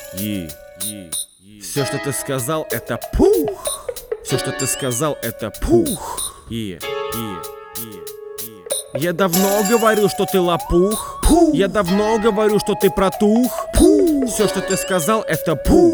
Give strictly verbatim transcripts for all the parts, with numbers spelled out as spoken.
И, и, и. Все, что ты сказал, это пух. Все, что ты сказал, это пух. И, и, и, и. Я давно говорю, что ты лопух. Пух. Я давно говорю, что ты протух. Пух. Все, что ты сказал, это пух.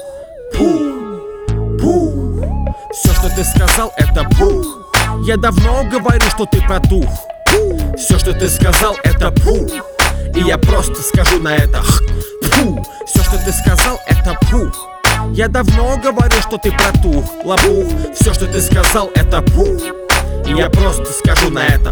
Пух. Пух. Все, что ты сказал, это пух. Я давно говорю, что ты протух. Все, что ты сказал, это пух. И я просто скажу на это пух. Все, что ты сказал, это пух. Я давно говорю, что ты протух, лопух. Все, что ты сказал, это пух. И я просто скажу на это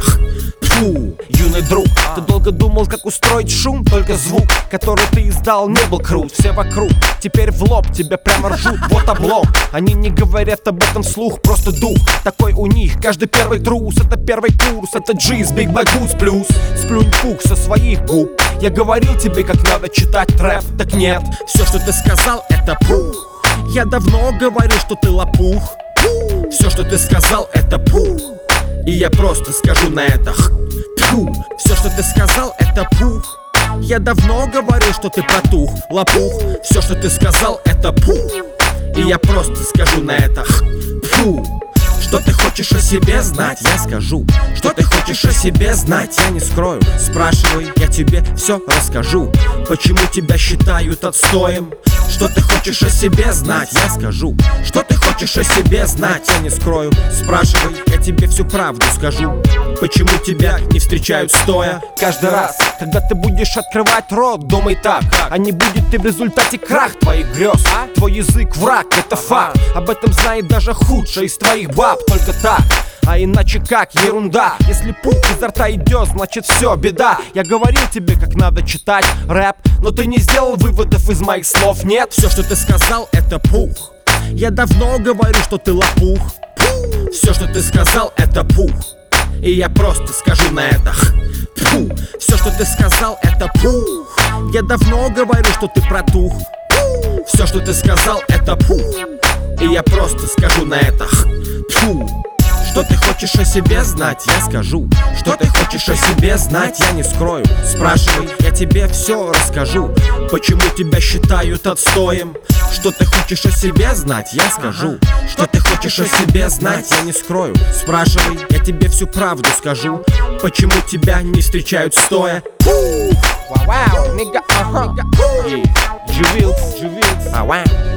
фу. Юный друг, ты долго думал, как устроить шум. Только звук, который ты издал, не был крут. Все вокруг теперь в лоб тебя прямо ржут. Вот облом, они не говорят об этом вслух. Просто дух, такой у них каждый первый трус. Это первый курс, это G с Big Black Boots плюс. Сплюнь пух со своих губ. Я говорил тебе, как надо читать рэп. Так нет, все, что ты сказал, это пух. Я давно говорю, что ты лопух. Все, что ты сказал, это пух. И я просто скажу на это пух. Все, что ты сказал, это пух. Я давно говорю, что ты протух, лопух. Все, что ты сказал, это пух. И я просто скажу на это пух. Что ты хочешь о себе знать, я скажу. Что ты хочешь о себе знать, я не скрою. Спрашивай, я тебе все расскажу. Почему тебя считают отстоем? Что ты хочешь о себе знать, я скажу. Что ты хочешь о себе знать, я не скрою. Спрашивай, я тебе всю правду скажу. Почему тебя не встречают стоя? Каждый раз, когда ты будешь открывать рот, думай так, а не будет ты в результате крах твоих грез. Твой язык враг, это факт. Об этом знает даже худшая из твоих баб. Только так, а иначе как, ерунда. Если пух изо рта идет, значит все, беда. Я говорил тебе, как надо читать рэп, но ты не сделал выводов из моих слов, нет. Все, что ты сказал, это пух. Я давно говорю, что ты лопух. Все, что ты сказал, это пух. И я просто скажу на это пух. Все, что ты сказал, это пух. Я давно говорю, что ты протух. Все, что ты сказал, это пух. И я просто скажу на это пух. Что ты хочешь о себе знать, я скажу. Что ты хочешь о себе знать, я не скрою. Спрашивай, я тебе все расскажу. Почему тебя считают отстоем? Что ты хочешь о себе знать, я скажу. Что ты хочешь о себе знать, я не скрою. Спрашивай, я тебе всю правду скажу. Почему тебя не встречают стоя? Вау, нигга, ага. Дживилс, Дживилс, а вау.